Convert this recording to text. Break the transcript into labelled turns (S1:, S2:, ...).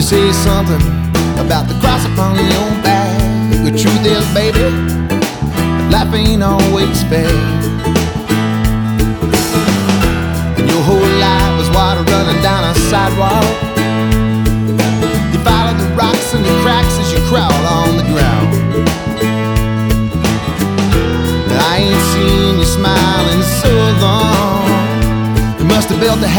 S1: say something about the cross upon your back. The truth is, baby, life ain't always fair. And your whole life was water running down a sidewalk. You followed the rocks and the cracks as you crawled on the ground. I ain't seen you smiling so long. You must have built a